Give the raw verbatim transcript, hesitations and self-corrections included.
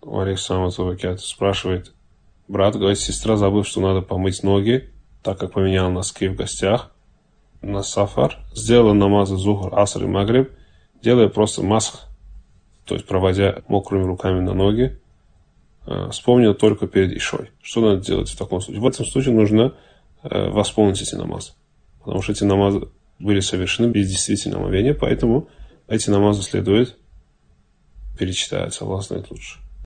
алейхиссалам спрашивает: брат, говорит, сестра забыла, что надо помыть ноги, так как поменял носки в гостях на сафар, сделала намазы зухр, аср и магриб, делая просто масх, то есть проводя мокрыми руками на ноги, вспомнила только перед ишой. Что надо делать в таком случае? В этом случае нужно восполнить эти намазы, потому что эти намазы были совершены без действительного омовения, поэтому эти намазы следует перечитать. Аллах знает лучше.